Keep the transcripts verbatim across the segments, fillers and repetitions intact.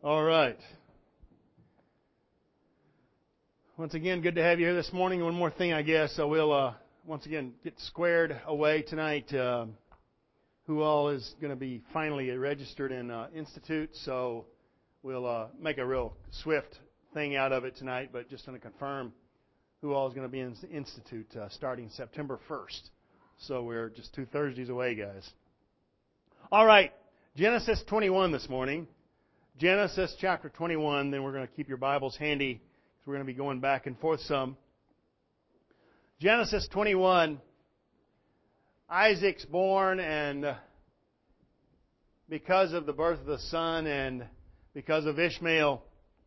All right. Once again, good to have you here this morning. One more thing, I guess. So we'll uh, once again get squared away tonight. Uh, who all is going to be finally registered in uh, Institute? So we'll uh, make a real swift thing out of it tonight, but just going to confirm who all is going to be in Institute uh, starting September first. So we're just two Thursdays away, guys. All right, Genesis twenty-one this morning. Genesis chapter twenty-one, then we're going to keep your Bibles handy because we're going to be going back and forth some. Genesis twenty-one, Isaac's born, and because of the birth of the son and because of Ishmael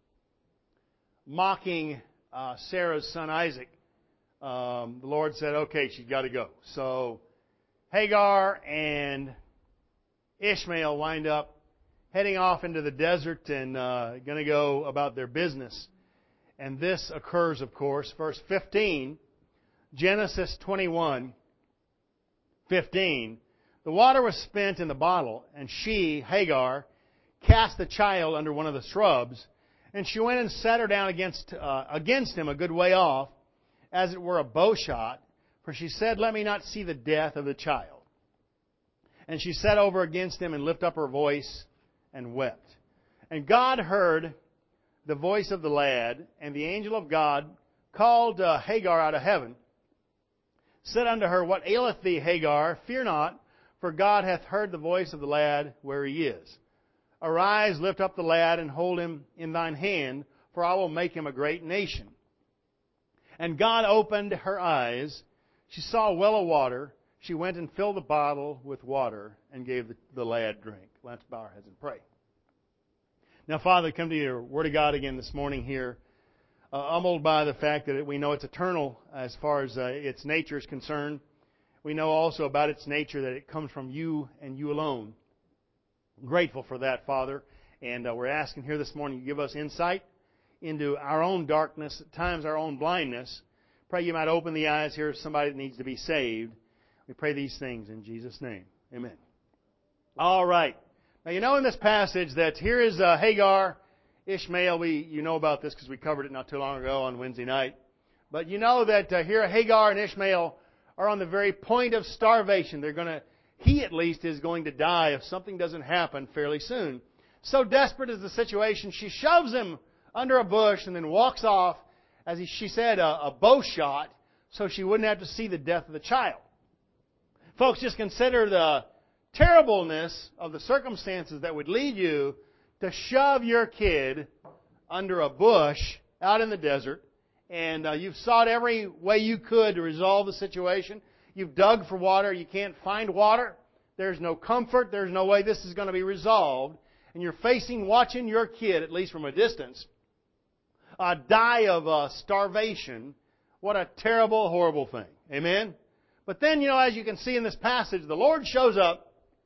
mocking uh, Sarah's son Isaac, um, the Lord said, okay, she's got to go. So Hagar and Ishmael wind up heading off into the desert and uh, going to go about their business. And this occurs, of course, verse fifteen, Genesis twenty-one, fifteen. The water was spent in the bottle, and she, Hagar, cast the child under one of the shrubs, and she went and sat her down against uh, against him a good way off, as it were a bow shot, for she said, let me not see the death of the child. And she sat over against him and lifted up her voice and wept. And God heard the voice of the lad, and the angel of God called uh, Hagar out of heaven, said unto her, what aileth thee, Hagar? Fear not, for God hath heard the voice of the lad where he is. Arise, lift up the lad, and hold him in thine hand, for I will make him a great nation. And God opened her eyes. She saw a well of water. She went and filled the bottle with water and gave the, the lad drink. Let's bow our heads and pray. Now, Father, come to your Word of God again this morning here, uh, humbled by the fact that we know it's eternal as far as uh, its nature is concerned. We know also about its nature that it comes from you and you alone. I'm grateful for that, Father, and uh, we're asking here this morning you give us insight into our own darkness, at times our own blindness. Pray you might open the eyes here of somebody that needs to be saved. We pray these things in Jesus' name. Amen. All right. Now, you know in this passage that here is uh, Hagar, Ishmael. We, you know about this because we covered it not too long ago on Wednesday night. But you know that uh, here Hagar and Ishmael are on the very point of starvation. They're going to, he at least is going to die if something doesn't happen fairly soon. So desperate is the situation, she shoves him under a bush and then walks off, as he, she said, a, a bow shot, so she wouldn't have to see the death of the child. Folks, just consider the terribleness of the circumstances that would lead you to shove your kid under a bush out in the desert, and uh, you've sought every way you could to resolve the situation. You've dug for water. You can't find water. There's no comfort. There's no way this is going to be resolved. And you're facing watching your kid, at least from a distance, uh, die of uh, starvation. What a terrible, horrible thing. Amen? But then, you know, as you can see in this passage, the Lord shows up,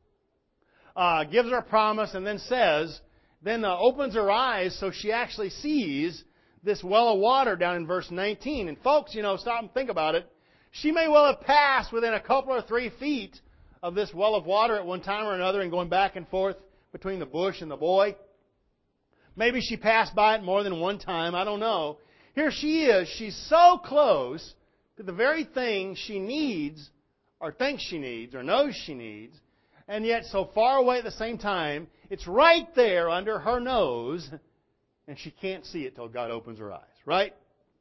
uh, gives her a promise, and then says, then uh, opens her eyes so she actually sees this well of water down in verse nineteen. And folks, you know, stop and think about it. She may well have passed within a couple or three feet of this well of water at one time or another and going back and forth between the bush and the boy. Maybe she passed by it more than one time. I don't know. Here she is. She's so close to the very thing she needs or thinks she needs or knows she needs, and yet so far away at the same time, it's right there under her nose, and she can't see it till God opens her eyes, right?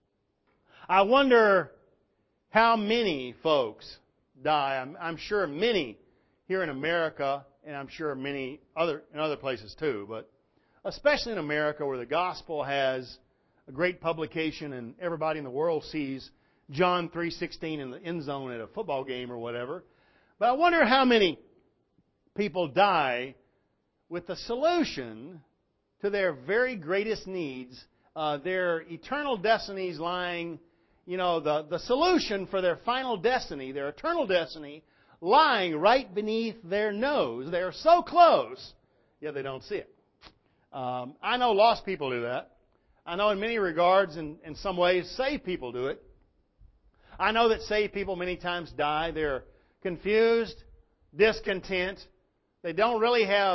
I wonder how many folks die. I'm, I'm sure many here in America, and I'm sure many other in other places too, but especially in America where the gospel has a great publication and everybody in the world sees John three sixteen in the end zone at a football game or whatever. But I wonder how many people die with the solution to their very greatest needs, uh, their eternal destinies lying, you know, the, the solution for their final destiny, their eternal destiny, lying right beneath their nose. They are so close, yet they don't see it. Um, I know lost people do that. I know in many regards, in, in some ways, saved people do it. I know that saved people many times die. They're confused, discontent. They don't really have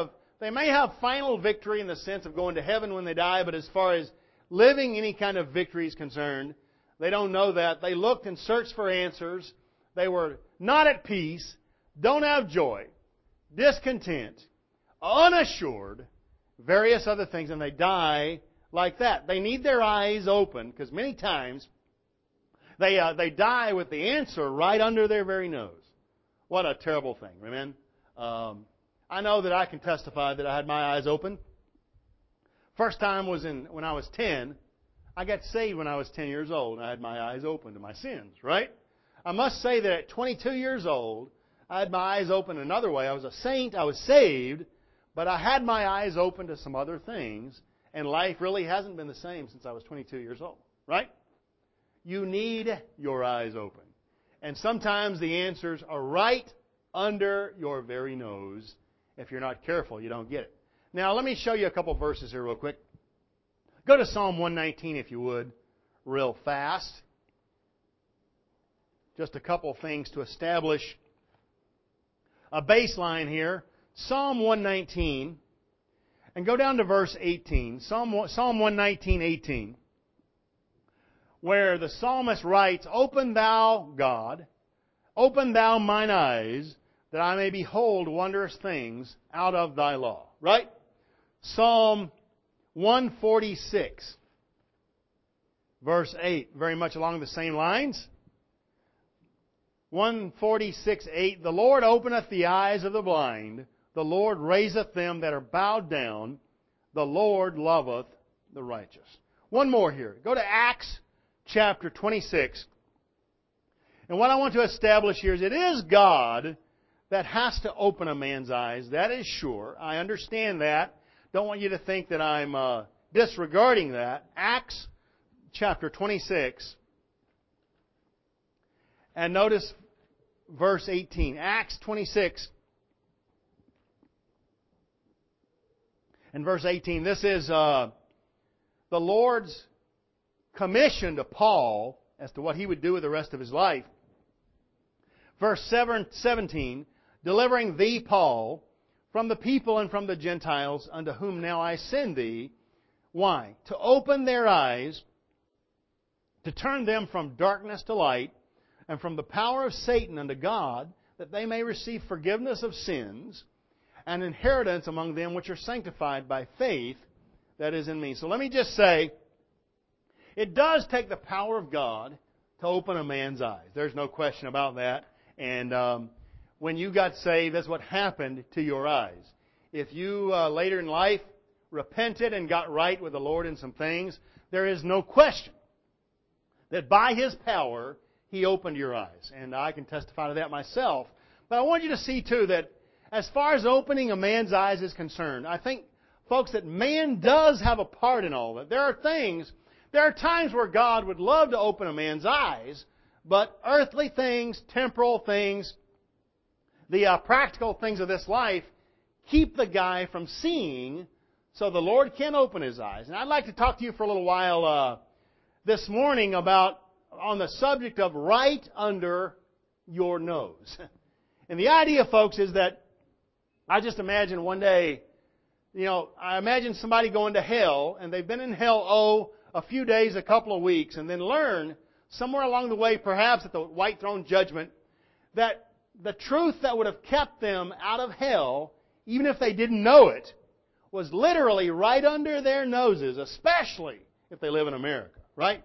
They may have final victory in the sense of going to heaven when they die, but as far as living any kind of victory is concerned, they don't know that. They looked and searched for answers. They were not at peace, don't have joy, discontent, unassured, various other things, and they die like that. They need their eyes open, because many times they uh, they die with the answer right under their very nose. What a terrible thing, amen? Um, I know that I can testify that I had my eyes open. First time was in when I was ten. I got saved when I was ten years old, and I had my eyes open to my sins, right? I must say that at twenty-two years old, I had my eyes open another way. I was a saint, I was saved, but I had my eyes open to some other things, and life really hasn't been the same since I was twenty-two years old, right? You need your eyes open. And sometimes the answers are right under your very nose. If you're not careful, you don't get it. Now, let me show you a couple verses here real quick. Go to Psalm one nineteen, if you would, real fast. Just a couple things to establish a baseline here. Psalm one nineteen, and go down to verse eighteen. Psalm, Psalm one nineteen, eighteen, where the psalmist writes, "Open thou, God, open thou mine eyes, that I may behold wondrous things out of thy law." Right? Psalm one forty-six, verse eight, very much along the same lines. one forty-six, eight, "The Lord openeth the eyes of the blind, the Lord raiseth them that are bowed down, the Lord loveth the righteous." One more here. Go to Acts chapter twenty-six. And what I want to establish here is it is God that has to open a man's eyes. That is sure. I understand that. Don't want you to think that I'm uh, disregarding that. Acts chapter twenty-six. And notice verse eighteen. Acts twenty-six and verse eighteen. This is uh, the Lord's commission to Paul as to what he would do with the rest of his life. Verse seventeen. "Delivering thee, Paul, from the people and from the Gentiles, unto whom now I send thee." Why? "To open their eyes, to turn them from darkness to light, and from the power of Satan unto God, that they may receive forgiveness of sins, and inheritance among them which are sanctified by faith that is in me." So let me just say, it does take the power of God to open a man's eyes. There's no question about that. And um, when you got saved, that's what happened to your eyes. If you uh, later in life repented and got right with the Lord in some things, there is no question that by His power, He opened your eyes. And I can testify to that myself. But I want you to see, too, that as far as opening a man's eyes is concerned, I think, folks, that man does have a part in all that. There are things, there are times where God would love to open a man's eyes, but earthly things, temporal things, the uh, practical things of this life keep the guy from seeing, so the Lord can open his eyes. And I'd like to talk to you for a little while uh, this morning about on the subject of right under your nose. And the idea, folks, is that I just imagine one day, you know, I imagine somebody going to hell, and they've been in hell, oh, a few days, a couple of weeks, and then learn somewhere along the way, perhaps at the white throne judgment, that the truth that would have kept them out of hell, even if they didn't know it, was literally right under their noses, especially if they live in America, right?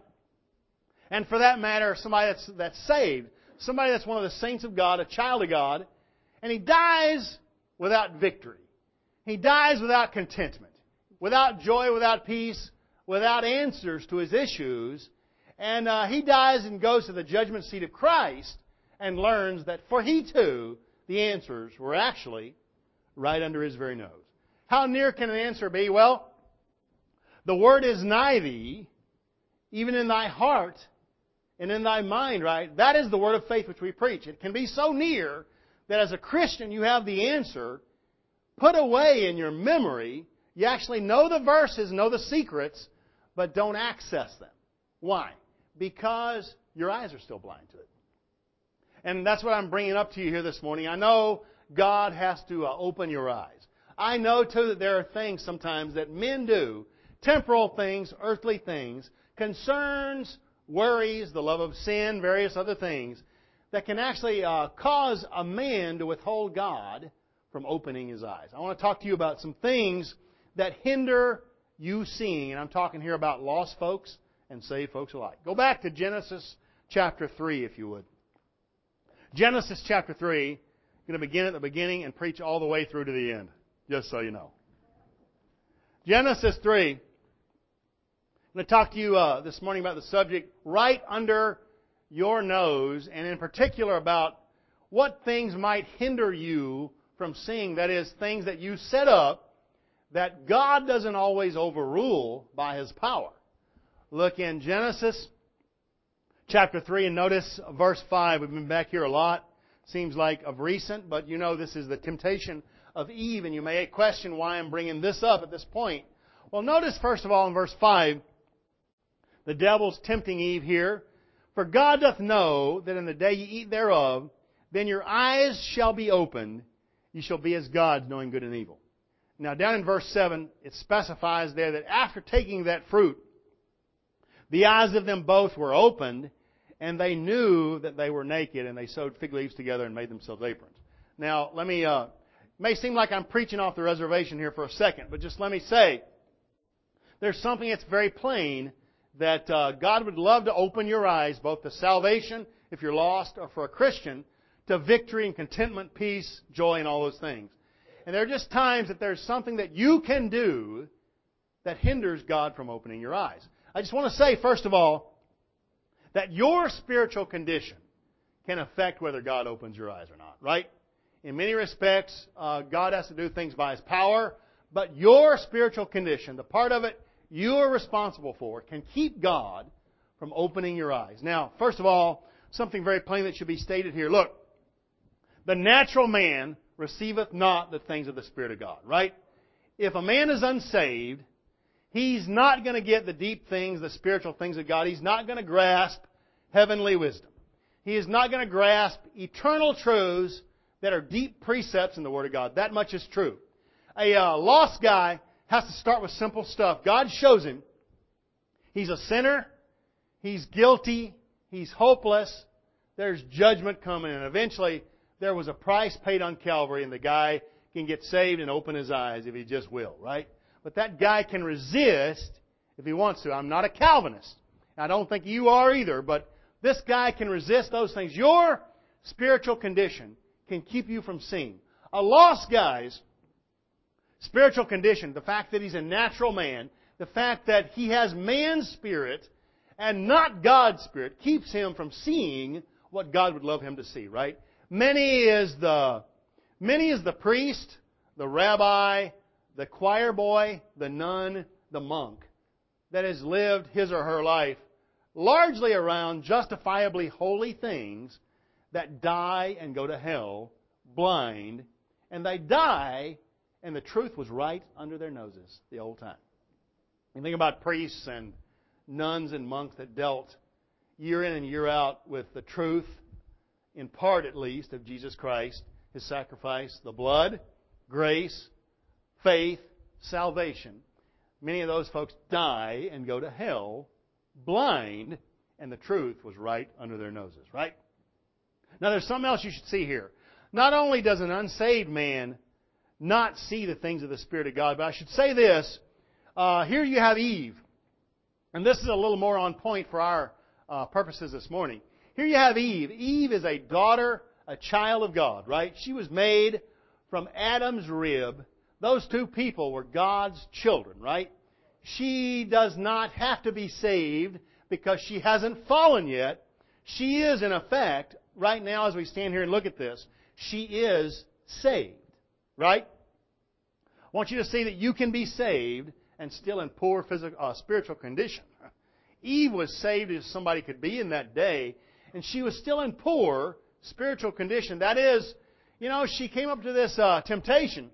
And for that matter, somebody that's, that's saved, somebody that's one of the saints of God, a child of God, and he dies without victory. He dies without contentment, without joy, without peace, without answers to his issues. And uh, he dies and goes to the judgment seat of Christ and learns that for he too, the answers were actually right under his very nose. How near can an answer be? Well, the word is nigh thee, even in thy heart and in thy mind, right? That is the word of faith which we preach. It can be so near that as a Christian you have the answer put away in your memory. You actually know the verses, know the secrets, but don't access them. Why? Because your eyes are still blind to it. And that's what I'm bringing up to you here this morning. I know God has to uh, open your eyes. I know too that there are things sometimes that men do, temporal things, earthly things, concerns, worries, the love of sin, various other things, that can actually uh, cause a man to withhold God from opening his eyes. I want to talk to you about some things that hinder you seeing, and I'm talking here about lost folks and saved folks alike. Go back to Genesis chapter three, if you would. Genesis chapter three, I'm going to begin at the beginning and preach all the way through to the end, just so you know. Genesis three, I'm going to talk to you uh, this morning about the subject right under your nose, and in particular about what things might hinder you from seeing, that is, things that you set up that God doesn't always overrule by His power. Look in Genesis chapter three and notice verse five. We've been back here a lot. Seems like of recent, but you know this is the temptation of Eve, and you may question why I'm bringing this up at this point. Well, notice first of all in verse five, the devil's tempting Eve here. For God doth know that in the day ye eat thereof, then your eyes shall be opened, ye shall be as gods, knowing good and evil. Now down in verse seven, it specifies there that after taking that fruit, the eyes of them both were opened, and they knew that they were naked, and they sewed fig leaves together and made themselves aprons. Now, let me, uh, it may seem like I'm preaching off the reservation here for a second, but just let me say, there's something that's very plain that uh, God would love to open your eyes, both to salvation, if you're lost, or for a Christian, to victory and contentment, peace, joy, and all those things. And there are just times that there's something that you can do that hinders God from opening your eyes. I just want to say, first of all, that your spiritual condition can affect whether God opens your eyes or not, right? In many respects, uh, God has to do things by His power, but your spiritual condition, the part of it you are responsible for, can keep God from opening your eyes. Now, first of all, something very plain that should be stated here. Look, the natural man receiveth not the things of the Spirit of God, right? If a man is unsaved, he's not going to get the deep things, the spiritual things of God. He's not going to grasp heavenly wisdom. He is not going to grasp eternal truths that are deep precepts in the Word of God. That much is true. A uh, lost guy has to start with simple stuff. God shows him he's a sinner, he's guilty, he's hopeless, there's judgment coming, and eventually there was a price paid on Calvary, and the guy can get saved and open his eyes if he just will, right? But that guy can resist if he wants to. I'm not a Calvinist. I don't think you are either, but this guy can resist those things. Your spiritual condition can keep you from seeing. A lost guy's spiritual condition, the fact that he's a natural man, the fact that he has man's spirit and not God's spirit, keeps him from seeing what God would love him to see, right? Many is the, many is the priest, the rabbi, the choir boy, the nun, the monk that has lived his or her life largely around justifiably holy things that die and go to hell blind, and they die and the truth was right under their noses the old time. You think about priests and nuns and monks that dealt year in and year out with the truth, in part at least, of Jesus Christ, His sacrifice, the blood, grace, faith, salvation. Many of those folks die and go to hell blind, and the truth was right under their noses, right? Now there's something else you should see here. Not only does an unsaved man not see the things of the Spirit of God, but I should say this. Uh, here you have Eve. And this is a little more on point for our uh, purposes this morning. Here you have Eve. Eve is a daughter, a child of God, right? She was made from Adam's rib. Those two people were God's children, right? She does not have to be saved because she hasn't fallen yet. She is, in effect, right now as we stand here and look at this, she is saved, right? I want you to see that you can be saved and still in poor physical, uh, spiritual condition. Eve was saved as somebody could be in that day, and she was still in poor spiritual condition. That is, you know, she came up to this uh, temptation.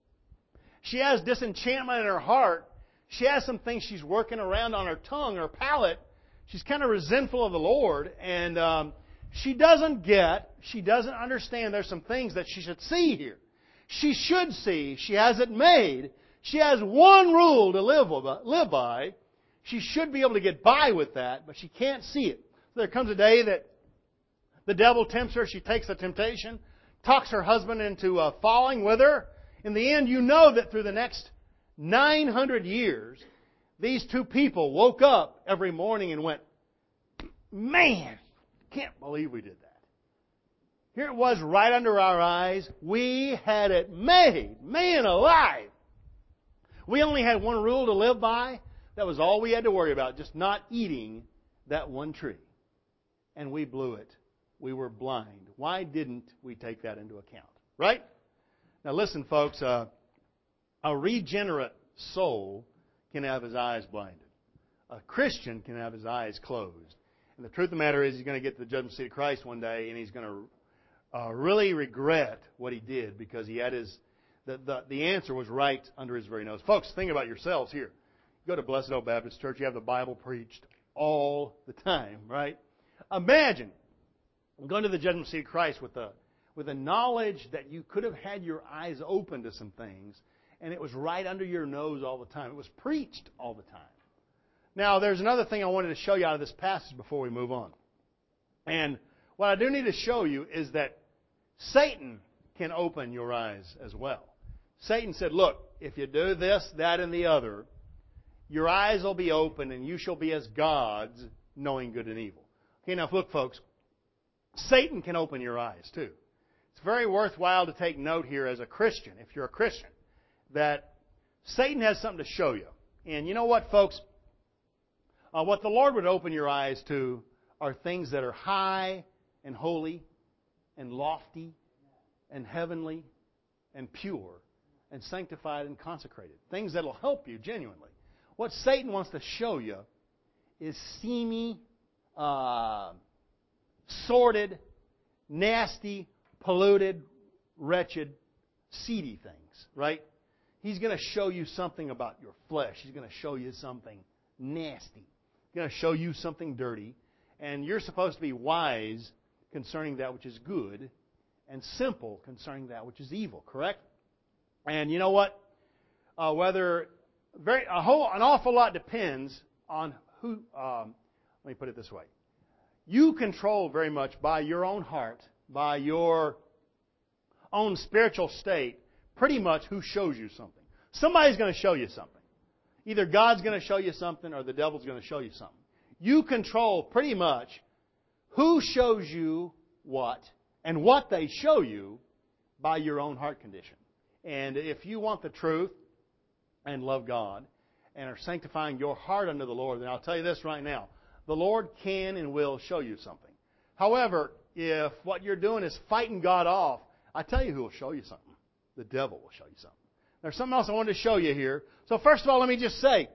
She has disenchantment in her heart. She has some things she's working around on her tongue, her palate. She's kind of resentful of the Lord, and um, she doesn't get, she doesn't understand there's some things that she should see here. She should see. She has it made. She has one rule to live live by. She should be able to get by with that, but she can't see it. So there comes a day that the devil tempts her. She takes the temptation, talks her husband into uh, falling with her. In the end, you know that through the next nine hundred years, these two people woke up every morning and went, man, can't believe we did that. Here it was right under our eyes. We had it made. Man alive. We only had one rule to live by. That was all we had to worry about, just not eating that one tree. And we blew it. We were blind. Why didn't we take that into account? Right? Now listen, folks. Uh, a regenerate soul can have his eyes blinded. A Christian can have his eyes closed. And the truth of the matter is he's going to get to the judgment seat of Christ one day, and he's going to uh, really regret what he did because he had his the, the the answer was right under his very nose. Folks, think about yourselves here. You go to Blessed Oak Baptist Church, you have the Bible preached all the time, right? Imagine going to the judgment seat of Christ with the with the knowledge that you could have had your eyes open to some things, and it was right under your nose all the time. It was preached all the time. Now, there's another thing I wanted to show you out of this passage before we move on. And what I do need to show you is that Satan can open your eyes as well. Satan said, look, if you do this, that, and the other, your eyes will be open and you shall be as gods, knowing good and evil. Okay, now look, folks, Satan can open your eyes too. It's very worthwhile to take note here as a Christian, if you're a Christian, that Satan has something to show you. And you know what, folks? Uh, what the Lord would open your eyes to are things that are high and holy and lofty and heavenly and pure and sanctified and consecrated. Things that will help you genuinely. What Satan wants to show you is seamy, uh, sordid, nasty, polluted, wretched, seedy things, right? He's going to show you something about your flesh. He's going to show you something nasty. He's going to show you something dirty. And you're supposed to be wise concerning that which is good and simple concerning that which is evil, correct? And you know what? Uh, whether very a whole an awful lot depends on who. Um, let me put it this way: you control very much by your own heart, by your own spiritual state, pretty much who shows you something. Somebody's going to show you something. Either God's going to show you something or the devil's going to show you something. You control pretty much who shows you what and what they show you by your own heart condition. And if you want the truth and love God and are sanctifying your heart unto the Lord, then I'll tell you this right now. The Lord can and will show you something. However, if what you're doing is fighting God off, I tell you who will show you something. The devil will show you something. There's something else I wanted to show you here. So first of all, let me just say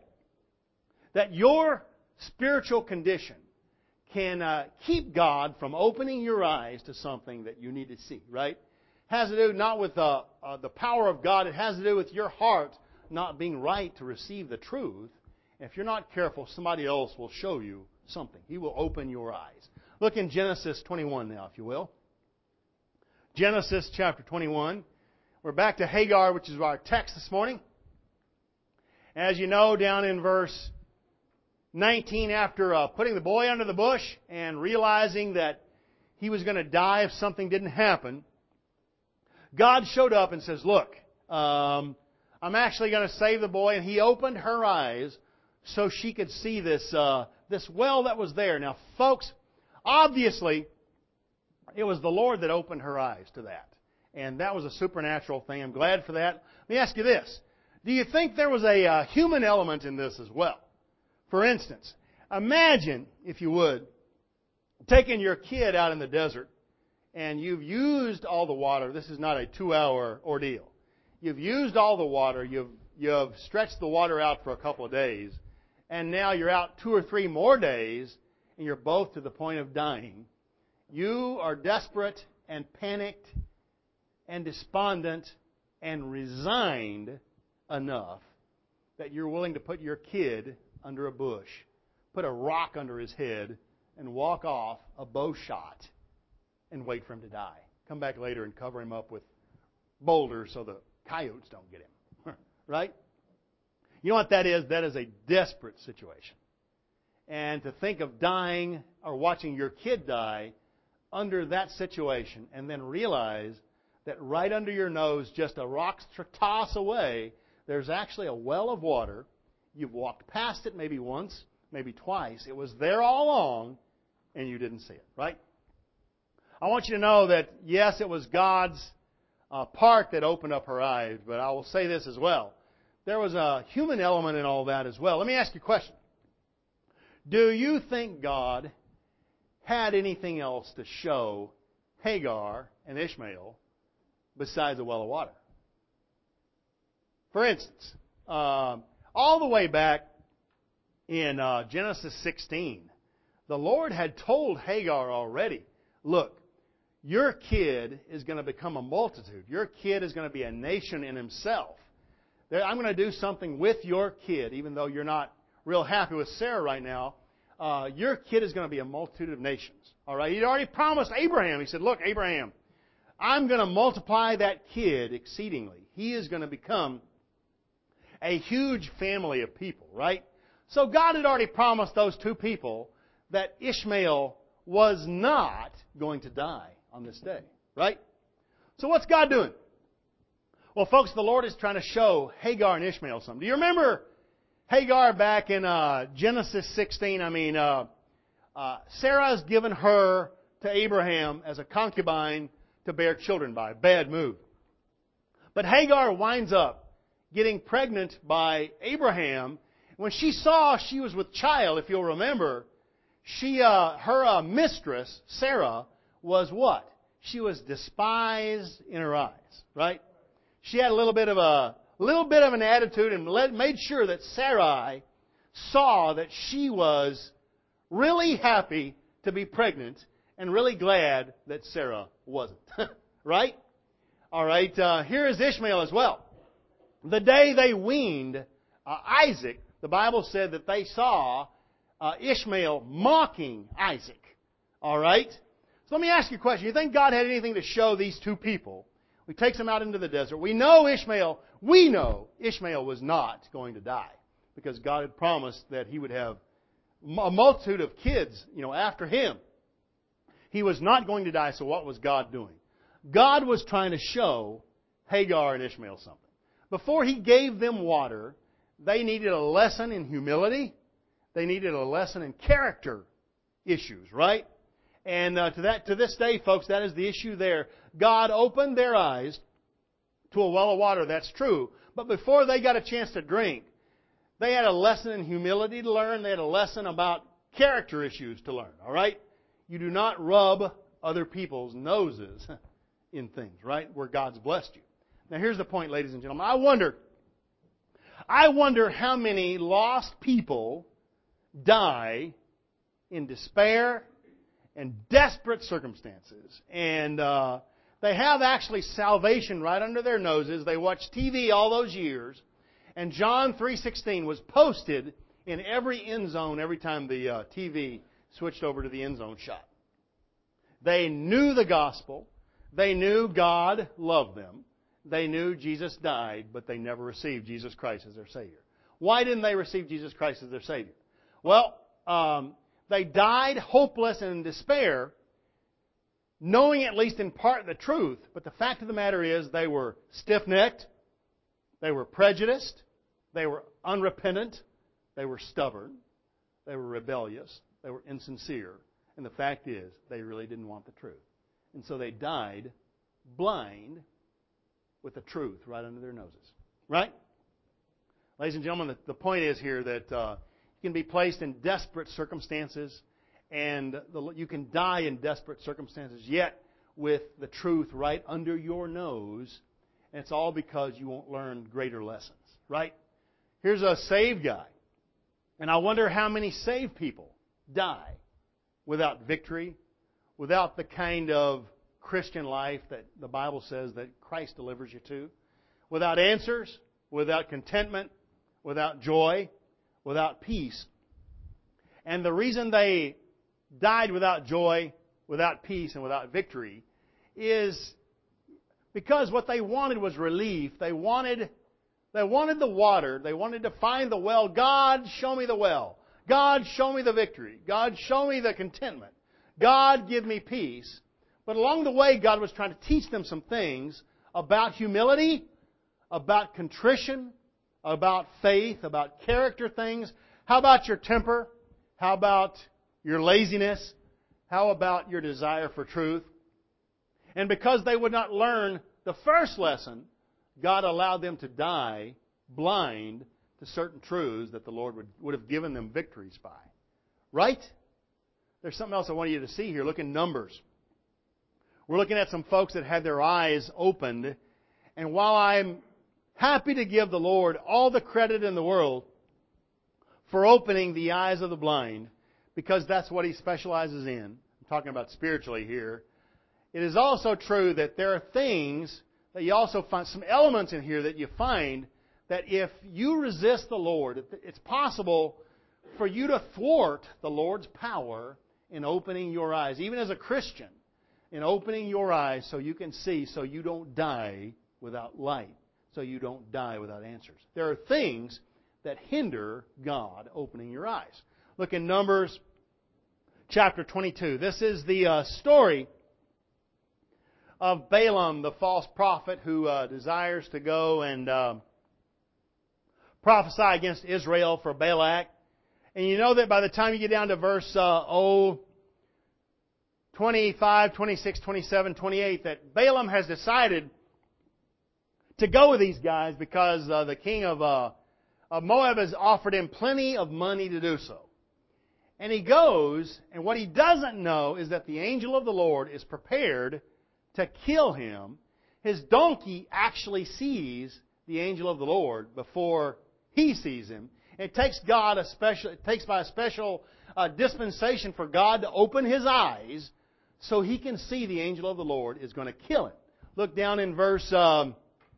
that your spiritual condition can uh, keep God from opening your eyes to something that you need to see, right? It has to do not with uh, uh, the power of God. It has to do with your heart not being right to receive the truth. If you're not careful, somebody else will show you something. He will open your eyes. Look in Genesis twenty-one now, if you will. Genesis chapter twenty-one. We're back to Hagar, which is our text this morning. As you know, down in verse nineteen, after uh, putting the boy under the bush and realizing that he was going to die if something didn't happen, God showed up and says, look, um, I'm actually going to save the boy. And He opened her eyes so she could see this, uh, this well that was there. Now, folks, obviously, it was the Lord that opened her eyes to that. And that was a supernatural thing. I'm glad for that. Let me ask you this. Do you think there was a uh, human element in this as well? For instance, imagine, if you would, taking your kid out in the desert and you've used all the water. This is not a two-hour ordeal. You've used all the water. You've, you've stretched the water out for a couple of days. And now you're out two or three more days and you're both to the point of dying. You are desperate and panicked and despondent and resigned enough that you're willing to put your kid under a bush, put a rock under his head, and walk off a bow shot and wait for him to die. Come back later and cover him up with boulder so the coyotes don't get him. Right? You know what that is? That is a desperate situation. And to think of dying or watching your kid die under that situation and then realize that right under your nose, just a rock's toss away, there's actually a well of water. You've walked past it maybe once, maybe twice. It was there all along, and you didn't see it, right? I want you to know that, yes, it was God's uh, part that opened up her eyes, but I will say this as well. There was a human element in all that as well. Let me ask you a question. Do you think God had anything else to show Hagar and Ishmael besides a well of water? For instance, uh, all the way back in uh, Genesis sixteen, the Lord had told Hagar already, look, your kid is going to become a multitude. Your kid is going to be a nation in himself. I'm going to do something with your kid, even though you're not real happy with Sarah right now. Uh, your kid is going to be a multitude of nations. All right? He'd already promised Abraham. He said, look, Abraham, I'm going to multiply that kid exceedingly. He is going to become a huge family of people, right? So God had already promised those two people that Ishmael was not going to die on this day, right? So what's God doing? Well, folks, the Lord is trying to show Hagar and Ishmael something. Do you remember Hagar back in uh, Genesis sixteen? I mean, uh, uh, Sarah's given her to Abraham as a concubine to bear children by. Bad move. But Hagar winds up getting pregnant by Abraham. When she saw she was with child, if you'll remember, she, uh, her uh, mistress, Sarah, was what? She was despised in her eyes, right? She had a little bit of a little bit of an attitude and let, made sure that Sarai saw that she was really happy to be pregnant and really glad that Sarah wasn't. Right? All right. Uh, here is Ishmael as well. The day they weaned uh, Isaac, the Bible said that they saw uh, Ishmael mocking Isaac. All right? So let me ask you a question. You think God had anything to show these two people? He takes them out into the desert. We know Ishmael, we know Ishmael was not going to die because God had promised that he would have a multitude of kids, you know, after him. He was not going to die, so what was God doing? God was trying to show Hagar and Ishmael something. Before he gave them water, they needed a lesson in humility. They needed a lesson in character issues, right? And uh, to that, to this day, folks, that is the issue there. God opened their eyes to a well of water, that's true. But before they got a chance to drink, they had a lesson in humility to learn. They had a lesson about character issues to learn, all right? You do not rub other people's noses in things, right, where God's blessed you. Now, here's the point, ladies and gentlemen. I wonder, I wonder how many lost people die in despair and desperate circumstances. And uh, they have actually salvation right under their noses. They watch T V all those years. And John three sixteen was posted in every end zone every time the uh, T V switched over to the end zone shot. They knew the gospel. They knew God loved them. They knew Jesus died, but they never received Jesus Christ as their Savior. Why didn't they receive Jesus Christ as their Savior? Well, um, they died hopeless and in despair, knowing at least in part the truth. But the fact of the matter is they were stiff-necked, they were prejudiced, they were unrepentant, they were stubborn, they were rebellious, they were insincere. And the fact is, they really didn't want the truth. And so they died blind with the truth right under their noses. Right? Ladies and gentlemen, the, the point is here that uh, you can be placed in desperate circumstances, and the, you can die in desperate circumstances, yet with the truth right under your nose, and it's all because you won't learn greater lessons. Right? Here's a saved guy, and I wonder how many saved people die without victory, without the kind of Christian life that the Bible says that Christ delivers you to, without answers, without contentment, without joy, without peace. And the reason they died without joy, without peace, and without victory is Because what they wanted was relief. They wanted, they wanted the water. They wanted to find the well. God, show me the well. God, show me the victory. God, show me the contentment. God, give me peace. But along the way, God was trying to teach them some things about humility, about contrition, about faith, about character things. How about your temper? How about your laziness? How about your desire for truth? And because they would not learn the first lesson, God allowed them to die blind to certain truths that the Lord would, would have given them victories by. Right? There's something else I want you to see here. Look in Numbers. We're looking at some folks that had their eyes opened. And while I'm happy to give the Lord all the credit in the world for opening the eyes of the blind, because that's what He specializes in. I'm talking about spiritually here. It is also true that there are things that you also find, some elements in here that you find that if you resist the Lord, it's possible for you to thwart the Lord's power in opening your eyes, even as a Christian, in opening your eyes so you can see, so you don't die without light, so you don't die without answers. There are things that hinder God opening your eyes. Look in Numbers chapter twenty-two. This is the uh, story of Balaam, the false prophet who uh, desires to go and uh, prophesy against Israel for Balak. And you know that by the time you get down to verse uh, oh, twenty-five, twenty-six, twenty-seven, twenty-eight, that Balaam has decided to go with these guys because uh, the king of, uh, of Moab has offered him plenty of money to do so. And he goes, and what he doesn't know is that the angel of the Lord is prepared to kill him. His donkey actually sees the angel of the Lord before he sees him. It takes God a special, it takes by a special uh, dispensation for God to open his eyes so he can see the angel of the Lord is going to kill him. Look down in verse um,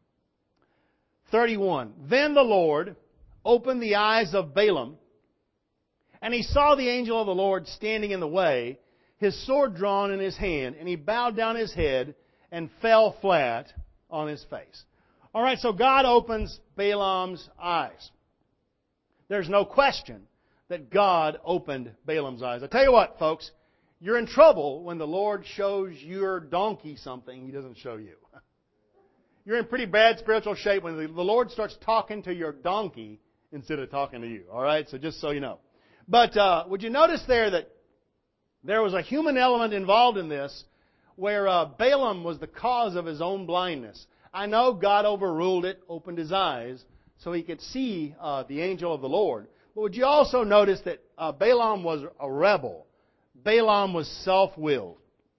thirty-one. Then the Lord opened the eyes of Balaam, and he saw the angel of the Lord standing in the way, his sword drawn in his hand, and he bowed down his head and fell flat on his face. All right, so God opens Balaam's eyes. There's no question that God opened Balaam's eyes. I tell you what, folks, you're in trouble when the Lord shows your donkey something He doesn't show you. You're in pretty bad spiritual shape when the Lord starts talking to your donkey instead of talking to you. All right, so just so you know. But uh, would you notice there that there was a human element involved in this where uh, Balaam was the cause of his own blindness. I know God overruled it, opened his eyes, so he could see uh, the angel of the Lord. But would you also notice that uh, Balaam was a rebel? Balaam was self-willed.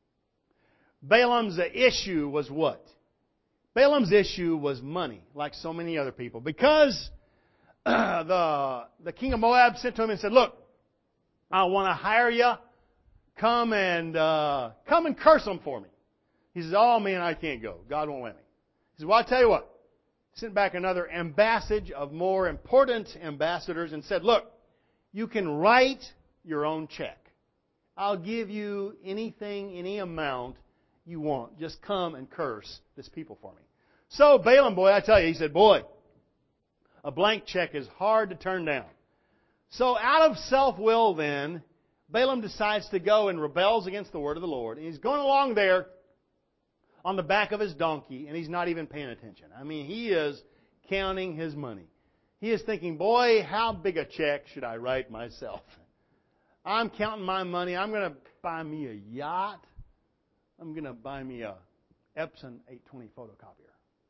Balaam's issue was what? Balaam's issue was money, like so many other people. Because uh, the, the king of Moab sent to him and said, look, I want to hire you. Come and uh, come and curse them for me. He says, oh man, I can't go. God won't let me. He says, well, I'll tell you what. He sent back another ambassage of more important ambassadors and said, look, you can write your own check. I'll give you anything, any amount you want. Just come and curse this people for me. So Balaam, boy, I tell you, he said, boy, a blank check is hard to turn down. So out of self-will then, Balaam decides to go and rebels against the word of the Lord. And he's going along there on the back of his donkey, and he's not even paying attention. I mean, he is counting his money. He is thinking, boy, how big a check should I write myself? I'm counting my money. I'm going to buy me a yacht. I'm going to buy me a Epson eight twenty photocopier.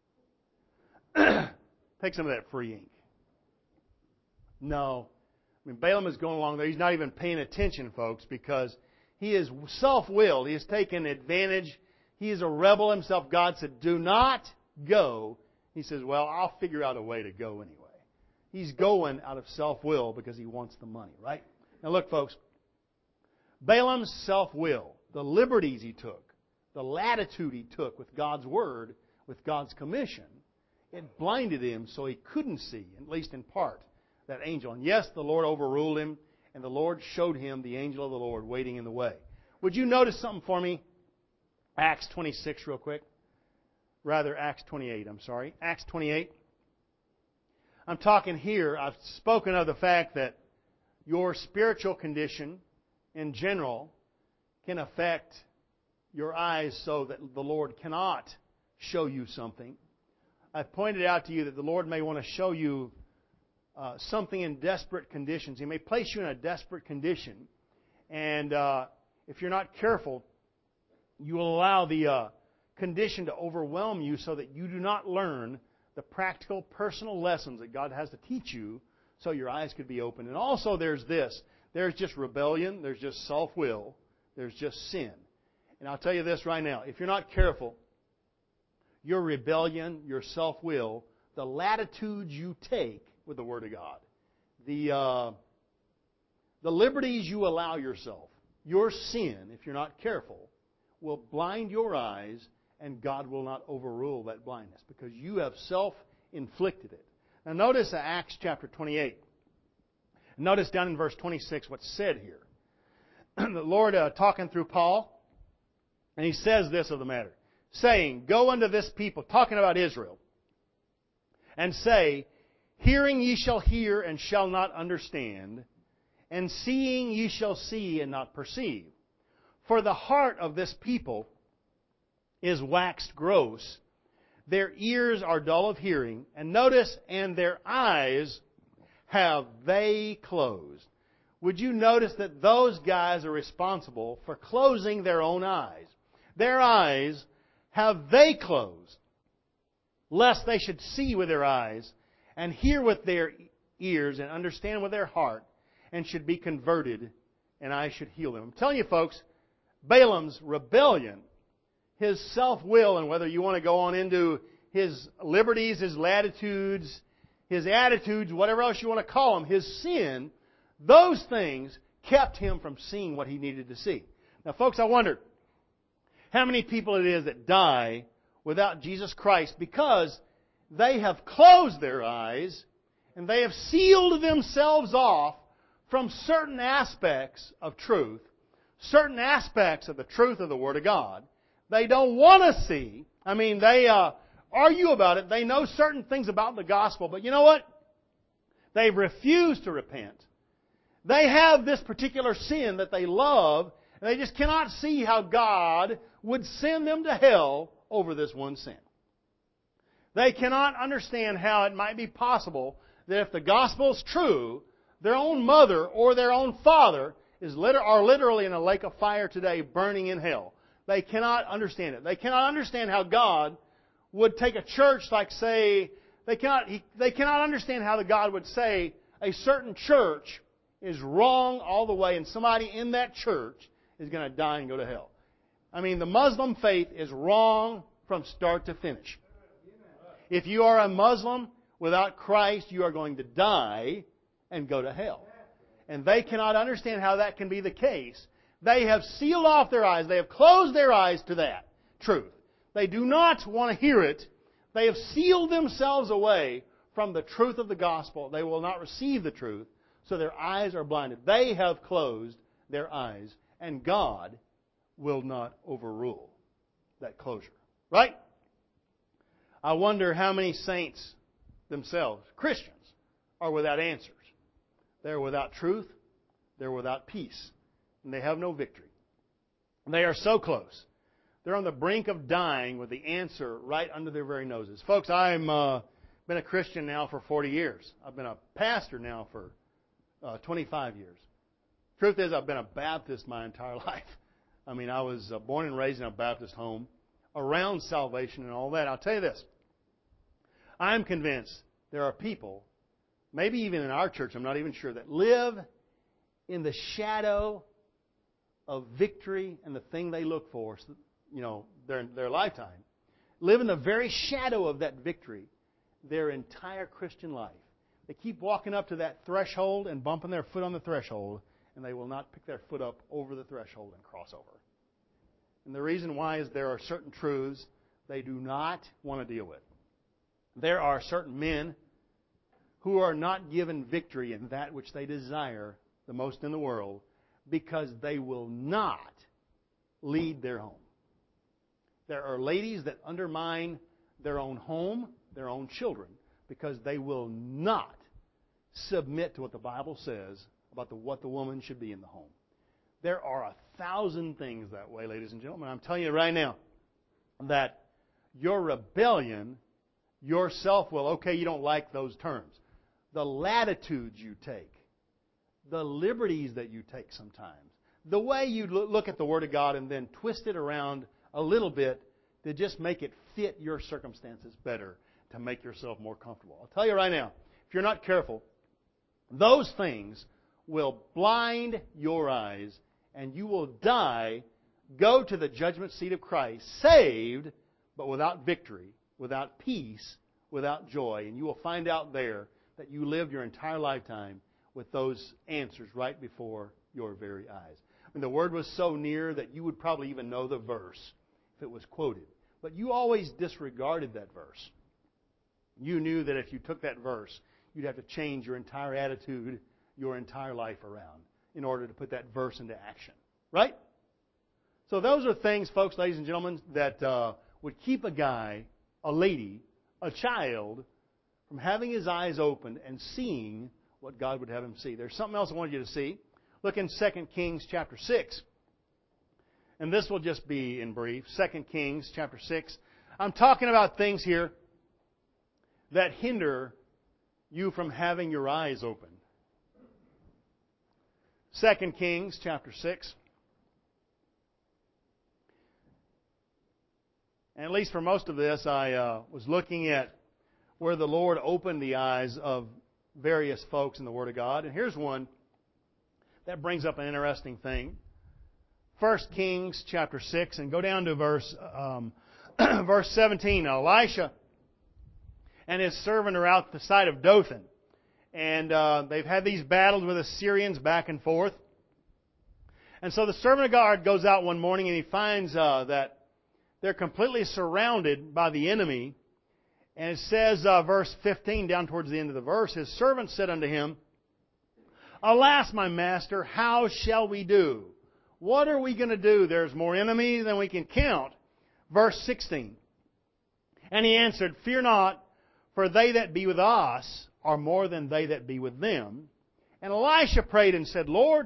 Take some of that free ink. No. I mean, Balaam is going along there. He's not even paying attention, folks, because he is self-willed. He has taken advantage. He is a rebel himself. God said, do not go. He says, well, I'll figure out a way to go anyway. He's going out of self-will because he wants the money, right? Now look, folks. Balaam's self-will, the liberties he took, the latitude he took with God's word, with God's commission, it blinded him so he couldn't see, at least in part, that angel. And yes, the Lord overruled him, and the Lord showed him the angel of the Lord waiting in the way. Would you notice something for me? Acts twenty-six real quick. Rather, Acts twenty-eight, I'm sorry. Acts twenty-eight. I'm talking here, I've spoken of the fact that your spiritual condition in general can affect your eyes so that the Lord cannot show you something. I've pointed out to you that the Lord may want to show you uh, something in desperate conditions. He may place you in a desperate condition. And uh, if you're not careful, you will allow the uh, condition to overwhelm you so that you do not learn the practical, personal lessons that God has to teach you so your eyes could be open. And also there's this. There's just rebellion. There's just self-will. There's just sin. And I'll tell you this right now. If you're not careful, your rebellion, your self-will, the latitudes you take with the Word of God, the, uh, the liberties you allow yourself, your sin, if you're not careful, will blind your eyes, and God will not overrule that blindness because you have self-inflicted it. Now notice Acts chapter twenty-eight. Notice down in verse twenty-six what's said here. The Lord uh, talking through Paul, and He says this of the matter, saying, Go unto this people, talking about Israel, and say, Hearing ye shall hear and shall not understand, and seeing ye shall see and not perceive. For the heart of this people is waxed gross, their ears are dull of hearing, and notice, and their eyes have they closed. Would you notice that those guys are responsible for closing their own eyes? Their eyes have they closed, lest they should see with their eyes, and hear with their ears, and understand with their heart, and should be converted, and I should heal them. I'm telling you, folks, Balaam's rebellion, his self-will, and whether you want to go on into his liberties, his latitudes, his attitudes, whatever else you want to call them, his sin, those things kept him from seeing what he needed to see. Now, folks, I wonder how many people it is that die without Jesus Christ because they have closed their eyes and they have sealed themselves off from certain aspects of truth, certain aspects of the truth of the Word of God. They don't want to see. I mean, they uh, argue about it. They know certain things about the gospel. But you know what? They've refused to repent. They have this particular sin that they love, and they just cannot see how God would send them to hell over this one sin. They cannot understand how it might be possible that if the gospel is true, their own mother or their own father is liter- are literally in a lake of fire today burning in hell. They cannot understand it. They cannot understand how God would take a church like, say, they cannot, he, they cannot understand how the God would say a certain church is wrong all the way and somebody in that church is going to die and go to hell. I mean, the Muslim faith is wrong from start to finish. If you are a Muslim without Christ, you are going to die and go to hell. And they cannot understand how that can be the case. They have sealed off their eyes. They have closed their eyes to that truth. They do not want to hear it. They have sealed themselves away from the truth of the gospel. They will not receive the truth, so their eyes are blinded. They have closed their eyes, and God will not overrule that closure. Right? I wonder how many saints themselves, Christians, are without answers. They're without truth. They're without peace. And they have no victory. They are so close. They're on the brink of dying with the answer right under their very noses. Folks, I've uh, been a Christian now for forty years. I've been a pastor now for uh, twenty-five years. Truth is, I've been a Baptist my entire life. I mean, I was uh, born and raised in a Baptist home, around salvation and all that. I'll tell you this. I'm convinced there are people, maybe even in our church, I'm not even sure, that live in the shadow of victory and the thing they look for, you know, their, their lifetime. Live in the very shadow of that victory their entire Christian life. They keep walking up to that threshold and bumping their foot on the threshold, and they will not pick their foot up over the threshold and cross over. And the reason why is there are certain truths they do not want to deal with. There are certain men who are not given victory in that which they desire the most in the world because they will not lead their home. There are ladies that undermine their own home, their own children, because they will not submit to what the Bible says about the, what the woman should be in the home. There are a thousand things that way, ladies and gentlemen. I'm telling you right now that your rebellion, your self-will, okay, you don't like those terms. The latitudes you take, the liberties that you take sometimes, the way you look at the Word of God and then twist it around a little bit to just make it fit your circumstances better, to make yourself more comfortable. I'll tell you right now, if you're not careful, those things will blind your eyes and you will die, go to the judgment seat of Christ, saved, but without victory, without peace, without joy. And you will find out there that you lived your entire lifetime with those answers right before your very eyes. I mean, the Word was so near that you would probably even know the verse if it was quoted. But you always disregarded that verse. You knew that if you took that verse, you'd have to change your entire attitude, your entire life around in order to put that verse into action. Right? So those are things, folks, ladies and gentlemen, that uh, would keep a guy, a lady, a child from having his eyes opened and seeing what God would have him see. There's something else I wanted you to see. Look in Second Kings chapter six. And this will just be in brief. Second Kings chapter six. I'm talking about things here that hinder you from having your eyes open. Second Kings chapter six. And at least for most of this, I uh, was looking at where the Lord opened the eyes of various folks in the Word of God. And here's one that brings up an interesting thing. First Kings chapter six, and go down to verse um, verse seventeen. Now, Elisha and his servant are out the side of Dothan. And uh, they've had these battles with Assyrians back and forth. And so the servant of God goes out one morning and he finds uh, that they're completely surrounded by the enemy. And it says, uh, verse fifteen, down towards the end of the verse, his servant said unto him, Alas, my master, how shall we do? What are we going to do? There's more enemies than we can count. Verse sixteen. And he answered, Fear not, for they that be with us are more than they that be with them. And Elisha prayed and said, Lord,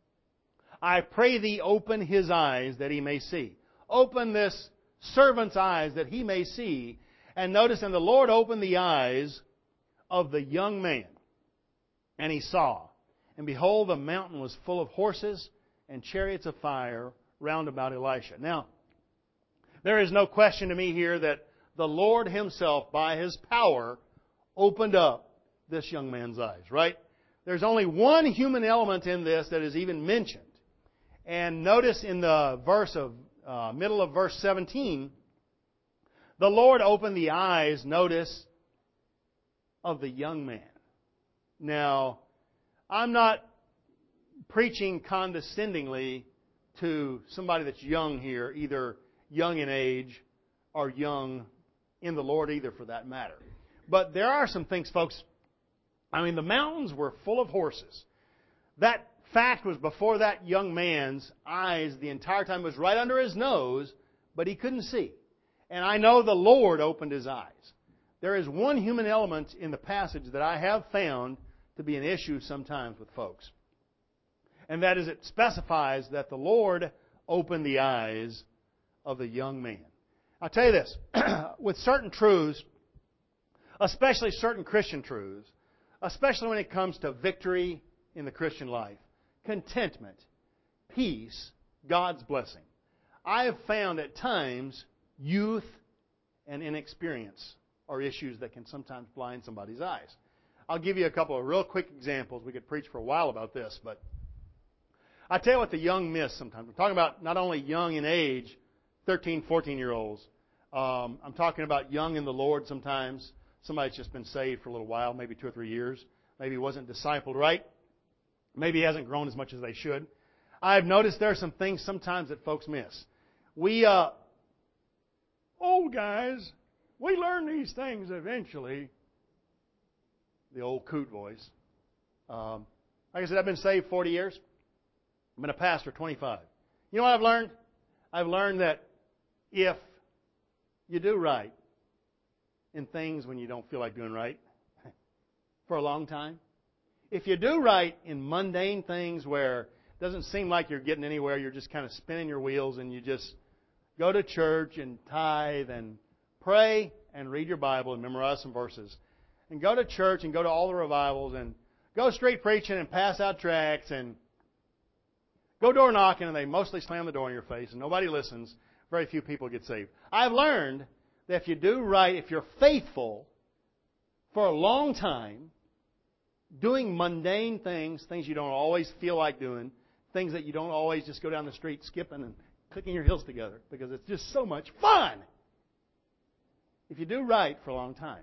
I pray thee open his eyes that he may see. Open this servant's eyes that he may see. And notice, and the Lord opened the eyes of the young man. And he saw. And behold, the mountain was full of horses and chariots of fire round about Elisha. Now, there is no question to me here that the Lord Himself, by His power, opened up this young man's eyes, right? There's only one human element in this that is even mentioned. And notice in the verse of uh, middle of verse seventeen, the Lord opened the eyes, notice, of the young man. Now, I'm not preaching condescendingly to somebody that's young here, either young in age or young in the Lord either, for that matter. But there are some things, folks. I mean, the mountains were full of horses. That fact was before that young man's eyes the entire time. It was right under his nose, but he couldn't see. And I know the Lord opened his eyes. There is one human element in the passage that I have found to be an issue sometimes with folks. And that is, it specifies that the Lord opened the eyes of the young man. I'll tell you this, with certain truths, especially certain Christian truths, especially when it comes to victory in the Christian life, contentment, peace, God's blessing, I have found at times youth and inexperience are issues that can sometimes blind somebody's eyes. I'll give you a couple of real quick examples. We could preach for a while about this, but I tell you what the young miss sometimes. I'm talking about not only young in age, thirteen, fourteen-year-olds. Um, I'm talking about young in the Lord sometimes. Somebody's just been saved for a little while, maybe two or three years. Maybe he wasn't discipled right. Maybe he hasn't grown as much as they should. I've noticed there are some things sometimes that folks miss. We, uh, old guys, we learn these things eventually. The old coot voice. Um, like I said, I've been saved forty years. I've been a pastor twenty-five. You know what I've learned? I've learned that if you do right, in things when you don't feel like doing right for a long time? If you do right in mundane things where it doesn't seem like you're getting anywhere, you're just kind of spinning your wheels and you just go to church and tithe and pray and read your Bible and memorize some verses. And go to church and go to all the revivals and go street preaching and pass out tracts and go door knocking and they mostly slam the door in your face and nobody listens. Very few people get saved. I've learned that if you do right, if you're faithful for a long time, doing mundane things, things you don't always feel like doing, things that you don't always just go down the street skipping and clicking your heels together because it's just so much fun. If you do right for a long time,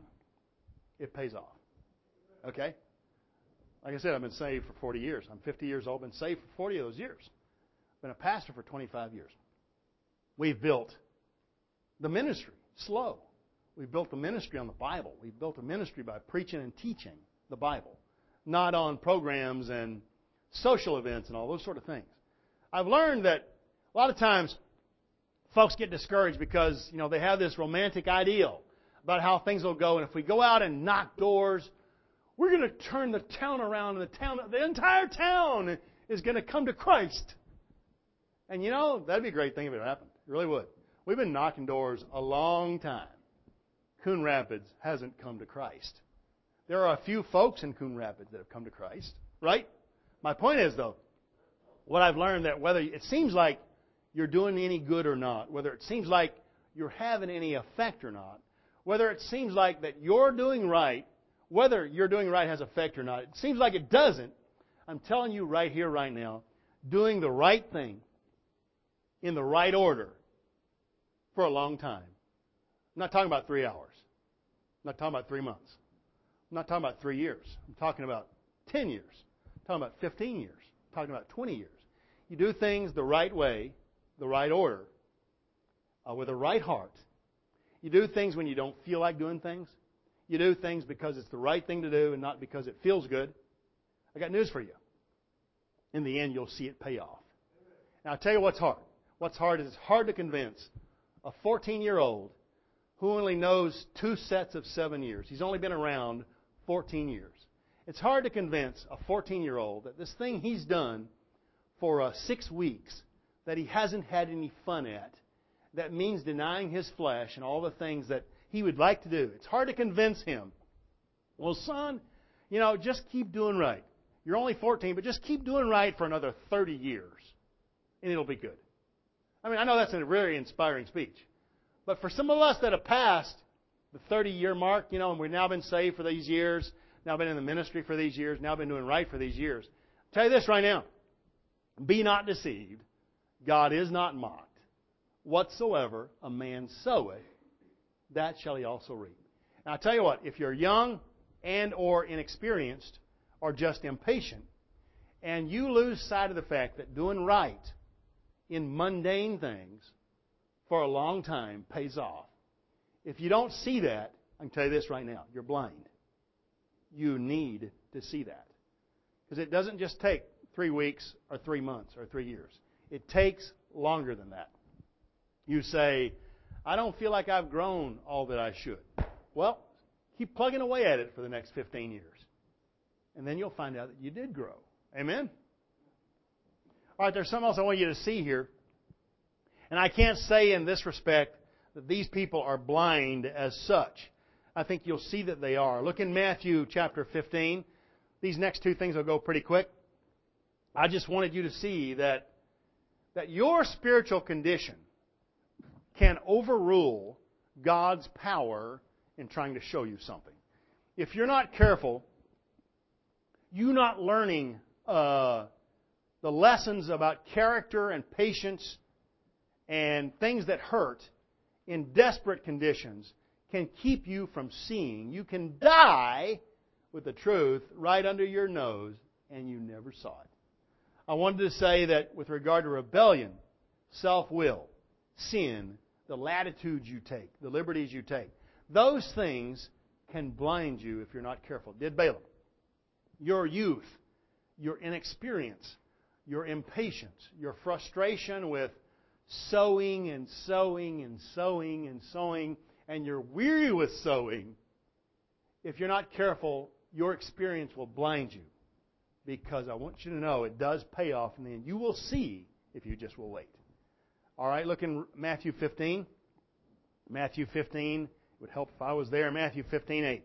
it pays off. Okay? Like I said, I've been saved for forty years. I'm fifty years old. I've been saved for forty of those years. I've been a pastor for twenty-five years. We've built the ministry slow. We've built the ministry on the Bible. We've built a ministry by preaching and teaching the Bible, not on programs and social events and all those sort of things. I've learned that a lot of times folks get discouraged because, you know, they have this romantic ideal about how things will go, and if we go out and knock doors, we're going to turn the town around, and the town, the entire town is going to come to Christ. And you know, that'd be a great thing if it happened. It really would. We've been knocking doors a long time. Coon Rapids hasn't come to Christ. There are a few folks in Coon Rapids that have come to Christ, right? My point is, though, what I've learned that whether it seems like you're doing any good or not, whether it seems like you're having any effect or not, whether it seems like that you're doing right, whether you're doing right has effect or not, it seems like it doesn't. I'm telling you right here, right now, doing the right thing in the right order for a long time. I'm not talking about three hours. I'm not talking about three months. I'm not talking about three years. I'm talking about ten years. I'm talking about fifteen years. I'm talking about twenty years. You do things the right way, the right order, uh, with the right heart. You do things when you don't feel like doing things. You do things because it's the right thing to do and not because it feels good. I got news for you. In the end, you'll see it pay off. Now, I'll tell you what's hard. What's hard is it's hard to convince a fourteen-year-old who only knows two sets of seven years. He's only been around fourteen years. It's hard to convince a fourteen-year-old that this thing he's done for uh, six weeks that he hasn't had any fun at, that means denying his flesh and all the things that he would like to do. It's hard to convince him. Well, son, you know, just keep doing right. You're only fourteen, but just keep doing right for another thirty years, and it'll be good. I mean, I know that's a very inspiring speech. But for some of us that have passed the thirty-year mark, you know, and we've now been saved for these years, now been in the ministry for these years, now been doing right for these years, I'll tell you this right now. Be not deceived. God is not mocked. Whatsoever a man soweth, that shall he also reap. Now, I'll tell you what, if you're young and or inexperienced or just impatient, and you lose sight of the fact that doing right in mundane things for a long time pays off. If you don't see that, I can tell you this right now, you're blind. You need to see that. Because it doesn't just take three weeks or three months or three years. It takes longer than that. You say, I don't feel like I've grown all that I should. Well, keep plugging away at it for the next fifteen years. And then you'll find out that you did grow. Amen? All right, there's something else I want you to see here. And I can't say in this respect that these people are blind as such. I think you'll see that they are. Look in Matthew chapter fifteen. These next two things will go pretty quick. I just wanted you to see that, that your spiritual condition can overrule God's power in trying to show you something. If you're not careful, you're not learning uh, the lessons about character and patience and things that hurt in desperate conditions can keep you from seeing. You can die with the truth right under your nose and you never saw it. I wanted to say that with regard to rebellion, self-will, sin, the latitudes you take, the liberties you take, those things can blind you if you're not careful. Did Balaam. Your youth, your inexperience, your impatience, your frustration with sowing and sowing and sowing and sowing and you're weary with sowing, if you're not careful, your experience will blind you. Because I want you to know it does pay off in the end. You will see if you just will wait. All right, look in Matthew fifteen. Matthew fifteen. It would help if I was there. Matthew fifteen eight.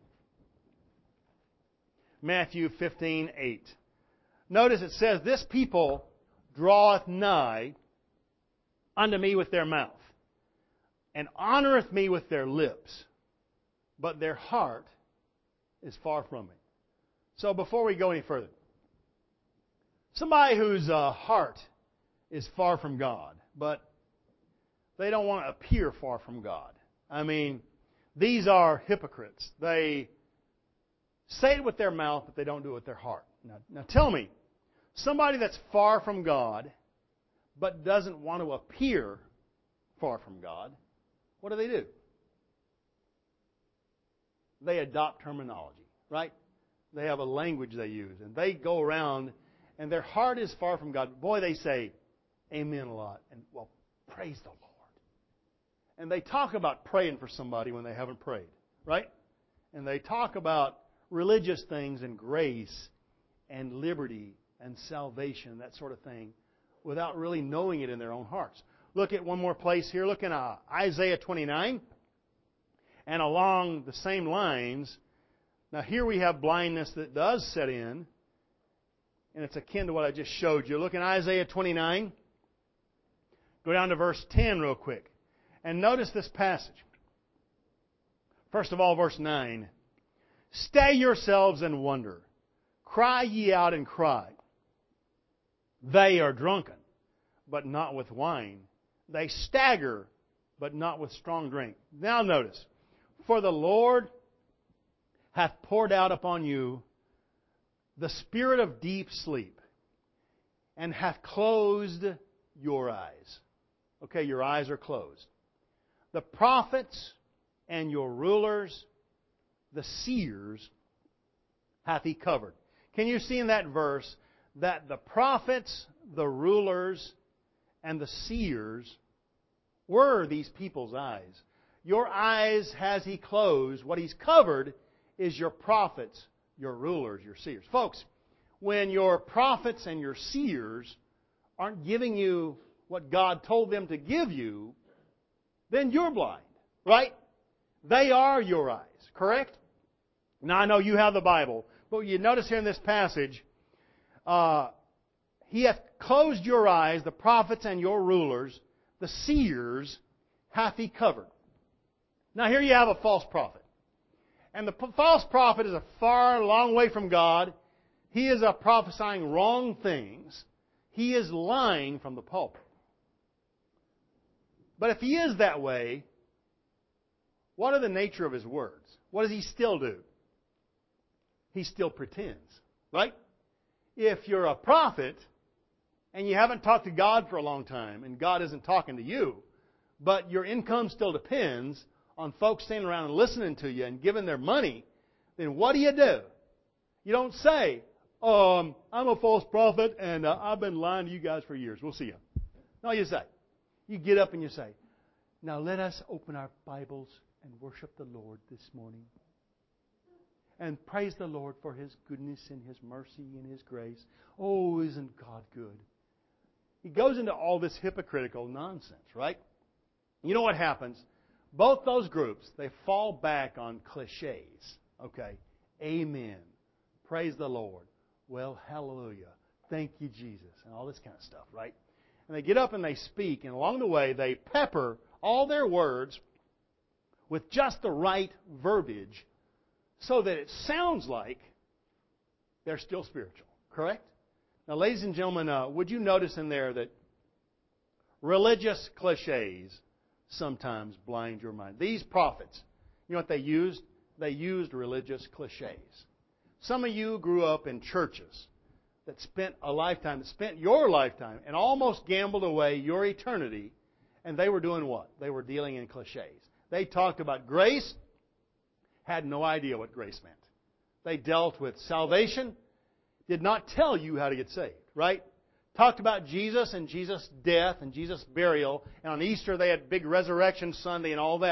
Matthew fifteen eight. Notice it says, "This people draweth nigh unto me with their mouth, and honoreth me with their lips, but their heart is far from me." So before we go any further, somebody whose uh, heart is far from God, but they don't want to appear far from God. I mean, these are hypocrites. They say it with their mouth, but they don't do it with their heart. Now, now tell me, somebody that's far from God, but doesn't want to appear far from God, what do they do? They adopt terminology, right? They have a language they use, and they go around, and their heart is far from God. Boy, they say amen a lot, and, well, praise the Lord. And they talk about praying for somebody when they haven't prayed, right? And they talk about religious things and grace and liberty and salvation, that sort of thing, without really knowing it in their own hearts. Look at one more place here. Look in uh, Isaiah twenty-nine. And along the same lines, now here we have blindness that does set in, and it's akin to what I just showed you. Look in Isaiah twenty-nine. Go down to verse ten real quick. And notice this passage. First of all, verse nine. "Stay yourselves and wonder. Cry ye out and cry. They are drunken, but not with wine. They stagger, but not with strong drink." Now notice. "For the Lord hath poured out upon you the spirit of deep sleep, and hath closed your eyes." Okay, your eyes are closed. "The prophets and your rulers, the seers, hath He covered." Can you see in that verse that the prophets, the rulers, and the seers were these people's eyes? Your eyes has He closed. What He's covered is your prophets, your rulers, your seers. Folks, when your prophets and your seers aren't giving you what God told them to give you, then you're blind, right? They are your eyes, correct? Now, I know you have the Bible, but you notice here in this passage, uh, He hath closed your eyes, the prophets and your rulers, the seers, hath He covered. Now, here you have a false prophet. And the p- false prophet is a far, long way from God. He is uh, prophesying wrong things. He is lying from the pulpit. But if he is that way, what are the nature of his words? What does he still do? He still pretends, right? If you're a prophet and you haven't talked to God for a long time and God isn't talking to you, but your income still depends on folks standing around and listening to you and giving their money, then what do you do? You don't say, um, I'm a false prophet and uh, I've been lying to you guys for years. We'll see you. No, you say. You get up and you say, now let us open our Bibles and worship the Lord this morning. And praise the Lord for His goodness and His mercy and His grace. Oh, isn't God good? He goes into all this hypocritical nonsense, right? You know what happens? Both those groups, they fall back on cliches. Okay? Amen. Praise the Lord. Well, hallelujah. Thank you, Jesus. And all this kind of stuff, right? And they get up and they speak, and along the way they pepper all their words with just the right verbiage so that it sounds like they're still spiritual. Correct? Now, ladies and gentlemen, uh, would you notice in there that religious cliches sometimes blind your mind? These prophets, you know what they used? They used religious cliches. Some of you grew up in churches that spent a lifetime, that spent your lifetime and almost gambled away your eternity, and they were doing what? They were dealing in cliches. They talked about grace, had no idea what grace meant. They dealt with salvation, did not tell you how to get saved, right? Talked about Jesus and Jesus' death and Jesus' burial, and on Easter they had big Resurrection Sunday and all that.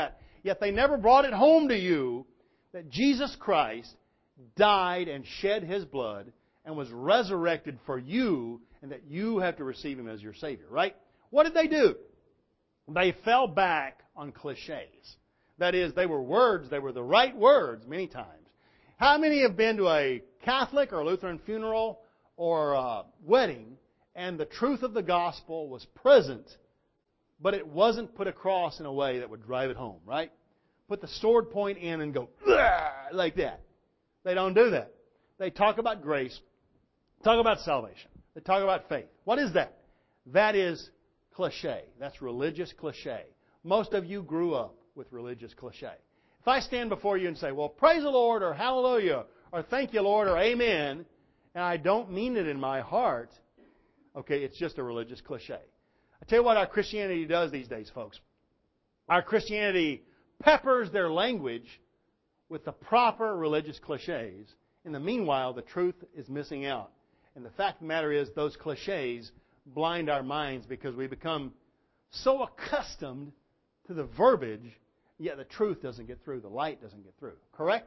Yet they never brought it home to you that Jesus Christ died and shed His blood and was resurrected for you, and that you have to receive Him as your Savior, right? What did they do? They fell back on cliches. That is, they were words, they were the right words many times. How many have been to a Catholic or Lutheran funeral or a wedding, and the truth of the gospel was present, but it wasn't put across in a way that would drive it home, right? Put the sword point in and go, like that. They don't do that. They talk about grace, talk about salvation, they talk about faith. What is that? That is cliche. That's religious cliche. Most of you grew up with religious cliche. If I stand before you and say, well, praise the Lord, or hallelujah, or thank you, Lord, or amen, and I don't mean it in my heart, okay, it's just a religious cliche. I tell you what our Christianity does these days, folks. Our Christianity peppers their language with the proper religious cliches. In the meanwhile, the truth is missing out. And the fact of the matter is, those cliches blind our minds because we become so accustomed to the verbiage, yet the truth doesn't get through, the light doesn't get through. Correct?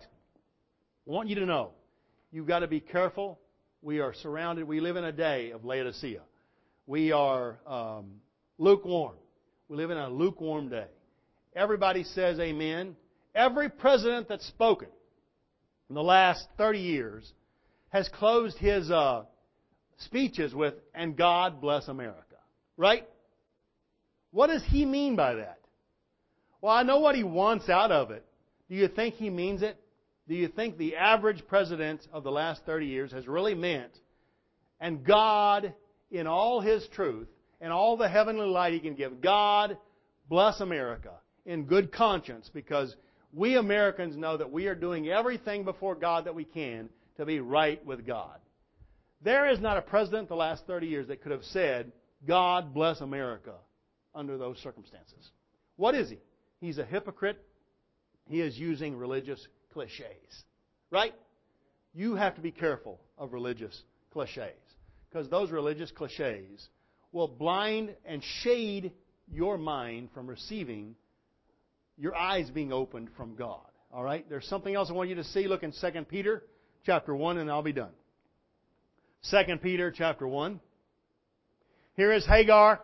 I want you to know, you've got to be careful. We are surrounded, we live in a day of Laodicea. We are um, lukewarm. We live in a lukewarm day. Everybody says amen. Every president that's spoken in the last thirty years has closed his uh, speeches with, and God bless America. Right? What does he mean by that? Well, I know what he wants out of it. Do you think he means it? Do you think the average president of the last thirty years has really meant, and God, in all His truth, and all the heavenly light He can give, God bless America in good conscience, because we Americans know that we are doing everything before God that we can to be right with God. There is not a president the last thirty years that could have said, God bless America, under those circumstances. What is he? He's a hypocrite. He is using religious cliches. Right? You have to be careful of religious cliches, because those religious cliches will blind and shade your mind from receiving, your eyes being opened from God. All right? There's something else I want you to see. Look in Second Peter chapter one, and I'll be done. Second Peter chapter one. Here is Hagar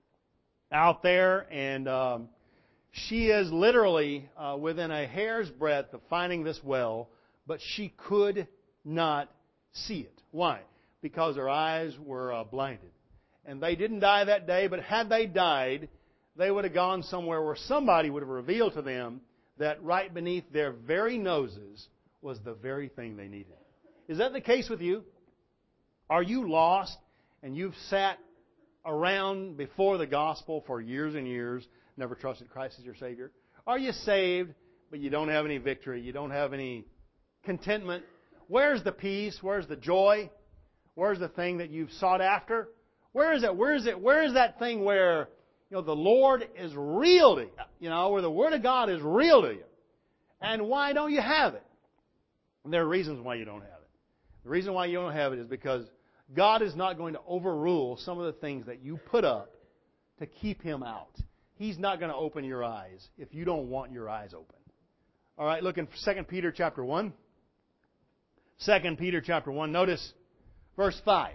out there, and um, she is literally uh, within a hair's breadth of finding this well, but she could not see it. Why? Because her eyes were uh, blinded. And they didn't die that day, but had they died, they would have gone somewhere where somebody would have revealed to them that right beneath their very noses was the very thing they needed. Is that the case with you? Are you lost and you've sat around before the gospel for years and years, never trusted Christ as your Savior? Are you saved, but you don't have any victory? You don't have any contentment? Where's the peace? Where's the joy? Where's the thing that you've sought after? Where is it? Where is it? Where is that thing where, you know, the Lord is real to you? You know, where the Word of God is real to you. And why don't you have it? And there are reasons why you don't have it. The reason why you don't have it is because God is not going to overrule some of the things that you put up to keep Him out. He's not going to open your eyes if you don't want your eyes open. All right, look in Second Peter chapter one. Second Peter chapter one. Notice verse five.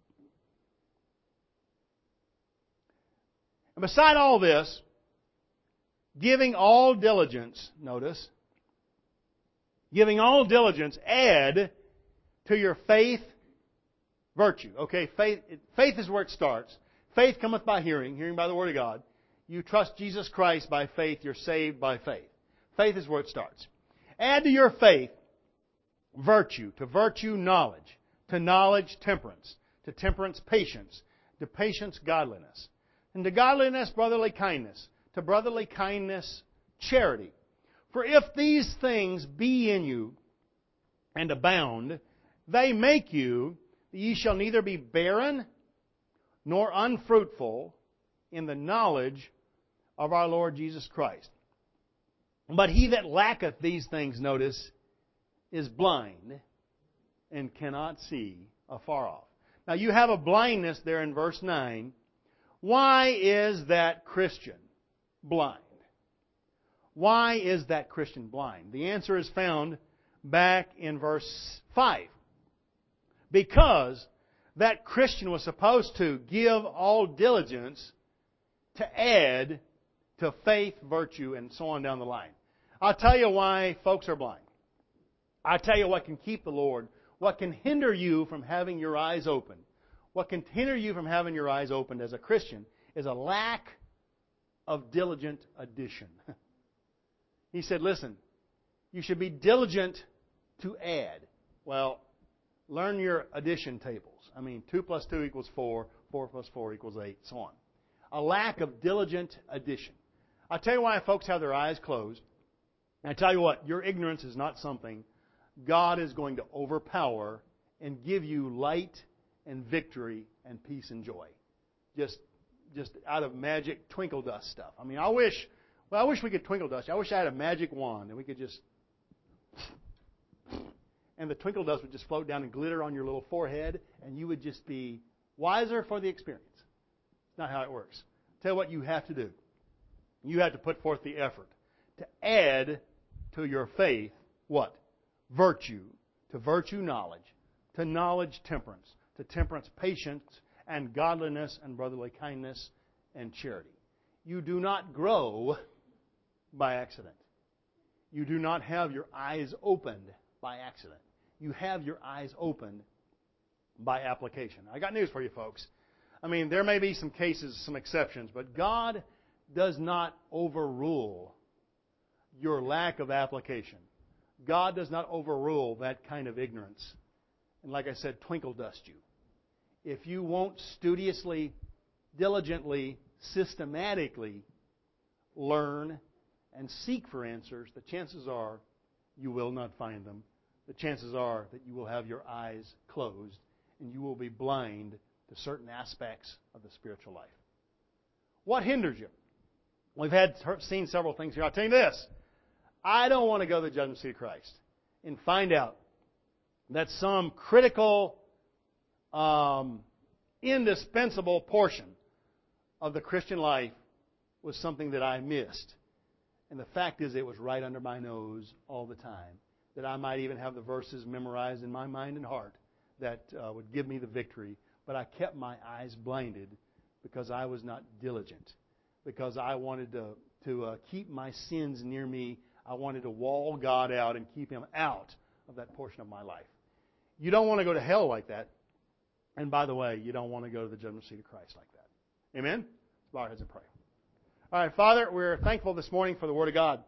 And beside all this, giving all diligence, notice, giving all diligence, add to your faith virtue. Okay, faith, faith is where it starts. Faith cometh by hearing, hearing by the Word of God. You trust Jesus Christ by faith, you're saved by faith. Faith is where it starts. Add to your faith virtue, to virtue knowledge, to knowledge temperance, to temperance patience, to patience godliness, and to godliness brotherly kindness, to brotherly kindness charity. For if these things be in you and abound, they make you that ye shall neither be barren nor unfruitful in the knowledge of our Lord Jesus Christ. But he that lacketh these things, notice, is blind and cannot see afar off. Now you have a blindness there in verse nine. Why is that Christian blind? Why is that Christian blind? The answer is found back in verse five. Because that Christian was supposed to give all diligence to add to faith, virtue, and so on down the line. I'll tell you why folks are blind. I'll tell you what can keep the Lord, what can hinder you from having your eyes open. What can hinder you from having your eyes opened as a Christian is a lack of diligent addition. He said, listen, you should be diligent to add. Well, learn your addition tables. I mean, two plus two equals four, four plus four equals eight, so on. A lack of diligent addition. I'll tell you why folks have their eyes closed. And I tell you what, your ignorance is not something God is going to overpower and give you light and victory and peace and joy. Just, just out of magic twinkle dust stuff. I mean, I wish, well, I wish we could twinkle dust. I wish I had a magic wand and we could just, and the twinkle dust would just float down and glitter on your little forehead, and you would just be wiser for the experience. It's not how it works. Tell you what you have to do. You have to put forth the effort to add to your faith what? Virtue. To virtue, knowledge. To knowledge, temperance. To temperance, patience, and godliness, and brotherly kindness, and charity. You do not grow by accident. You do not have your eyes opened by accident. You have your eyes opened by application. I got news for you folks. I mean, there may be some cases, some exceptions, but God does not overrule your lack of application. God does not overrule that kind of ignorance. And like I said, twinkle dust you. If you won't studiously, diligently, systematically learn and seek for answers, the chances are you will not find them. The chances are that you will have your eyes closed and you will be blind to certain aspects of the spiritual life. What hinders you? We've had seen several things here. I'll tell you this. I don't want to go to the judgment seat of Christ and find out that some critical, um, indispensable portion of the Christian life was something that I missed. And the fact is, it was right under my nose all the time. That I might even have the verses memorized in my mind and heart that uh, would give me the victory. But I kept my eyes blinded because I was not diligent. Because I wanted to, to uh, keep my sins near me. I wanted to wall God out and keep Him out of that portion of my life. You don't want to go to hell like that. And by the way, you don't want to go to the judgment seat of Christ like that. Amen? Bow our heads and pray. All right, Father, we're thankful this morning for the Word of God.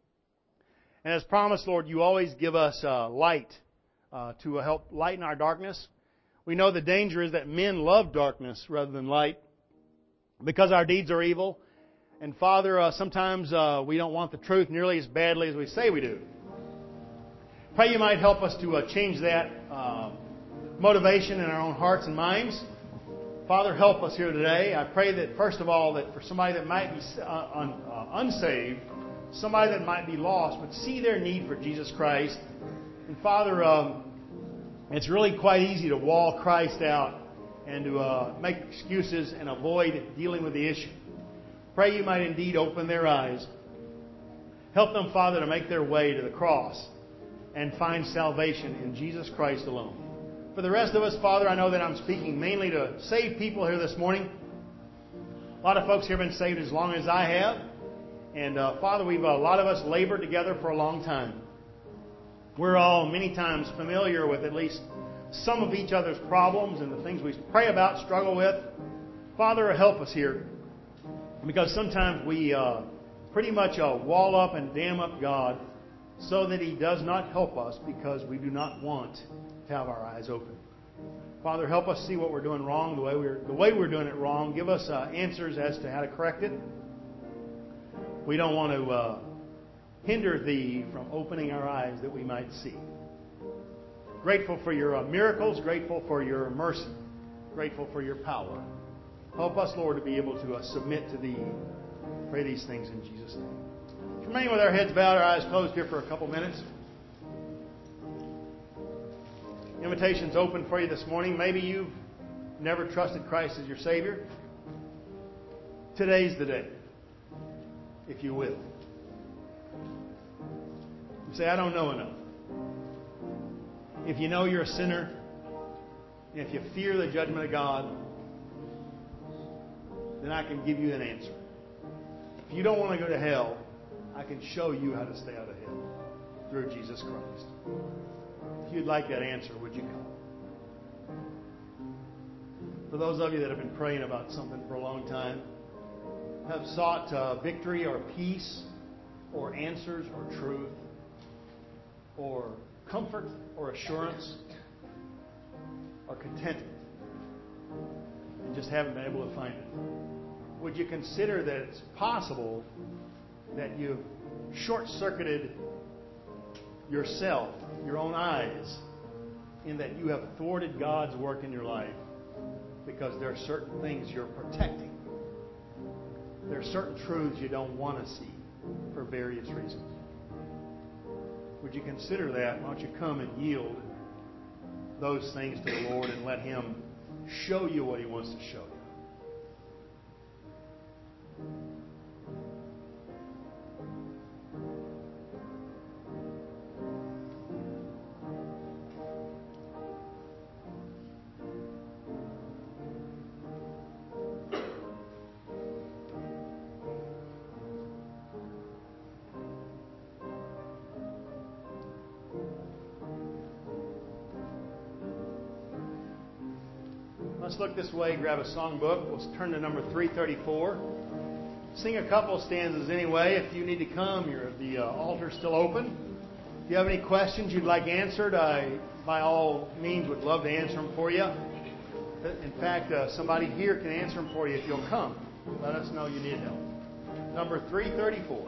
And as promised, Lord, you always give us uh, light uh, to help lighten our darkness. We know the danger is that men love darkness rather than light because our deeds are evil. And Father, uh, sometimes uh, we don't want the truth nearly as badly as we say we do. Pray you might help us to uh, change that uh, motivation in our own hearts and minds. Father, help us here today. I pray that, first of all, that for somebody that might be uh, un, uh, unsaved, somebody that might be lost, would see their need for Jesus Christ. And Father, um, it's really quite easy to wall Christ out and to uh, make excuses and avoid dealing with the issue. Pray you might indeed open their eyes. Help them, Father, to make their way to the cross and find salvation in Jesus Christ alone. For the rest of us, Father, I know that I'm speaking mainly to saved people here this morning. A lot of folks here have been saved as long as I have. And uh, Father, we've a lot of us labored together for a long time. We're all many times familiar with at least some of each other's problems and the things we pray about, struggle with. Father, help us here. Because sometimes we uh, pretty much uh, wall up and dam up God so that He does not help us because we do not want to have our eyes open. Father, help us see what we're doing wrong, the way we're, the way we're doing it wrong. Give us uh, answers as to how to correct it. We don't want to uh, hinder Thee from opening our eyes that we might see. Grateful for Your uh, miracles, grateful for Your mercy, grateful for Your power. Help us, Lord, to be able to uh, submit to Thee. Pray these things in Jesus' name. Remain with our heads bowed, our eyes closed here for a couple minutes. Invitation's open for you this morning. Maybe you've never trusted Christ as your Savior. Today's the day, if you will. Say, I don't know enough. If you know you're a sinner, if you fear the judgment of God, then I can give you an answer. If you don't want to go to hell, I can show you how to stay out of hell through Jesus Christ. If you'd like that answer, would you come? For those of you that have been praying about something for a long time, have sought uh, victory or peace or answers or truth or comfort or assurance or contentment and just haven't been able to find it, would you consider that it's possible that you've short-circuited yourself, your own eyes, in that you have thwarted God's work in your life because there are certain things you're protecting. There are certain truths you don't want to see for various reasons. Would you consider that? Why don't you come and yield those things to the Lord and let Him show you what He wants to show you? Let's look this way, grab a songbook. We'll turn to number three thirty-four. Sing a couple stanzas anyway. If you need to come, you're, the uh, altar's still open. If you have any questions you'd like answered, I, by all means, would love to answer them for you. In fact, uh, somebody here can answer them for you if you'll come. Let us know you need help. Number three thirty-four.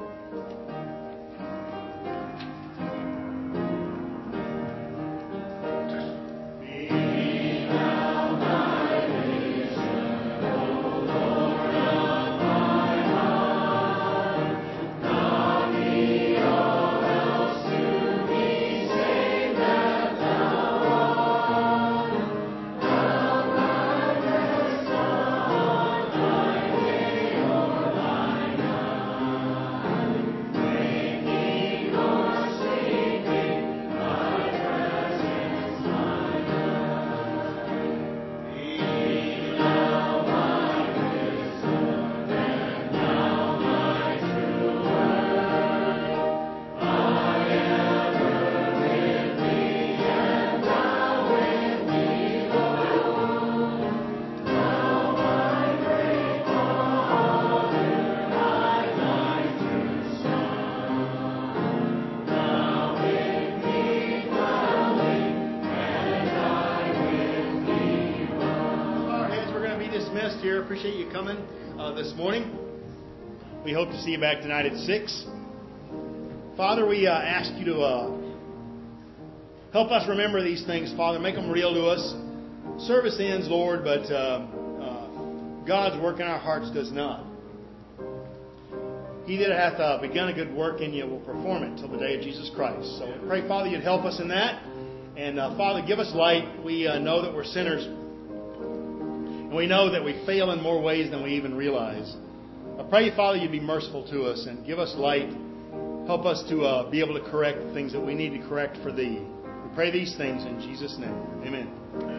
Here. Appreciate you coming uh, this morning. We hope to see you back tonight at six. Father, we uh, ask you to uh, help us remember these things, Father. Make them real to us. Service ends, Lord, but uh, uh, God's work in our hearts does not. He that hath uh, begun a good work in you will perform it till the day of Jesus Christ. So we pray, Father, you'd help us in that. And uh, Father, give us light. We uh, know that we're sinners. We know that we fail in more ways than we even realize. I pray, Father, you'd be merciful to us and give us light. Help us to uh, be able to correct the things that we need to correct for Thee. We pray these things in Jesus' name. Amen.